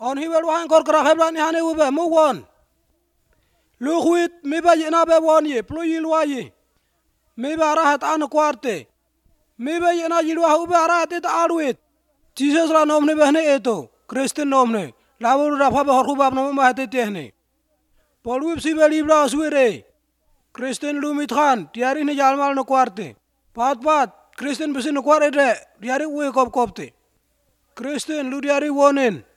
on hi wel wahan kor kra heblan hane ube mo won lu khuit mi ba yena be won ye plo yilwa ye mi ba rahat an kwarte mi ba yena yilwa ube rahat it alwit Jesus la nomne behne eto Kristen nomne lawul rafa be hor khubab nom ma hate tehne polwip si be libra suere Kristen lumit khan tiari ne jalmal no kwarte pat Kristen besin no kwarte diari uwe kop kopte Kristen lu diari wonen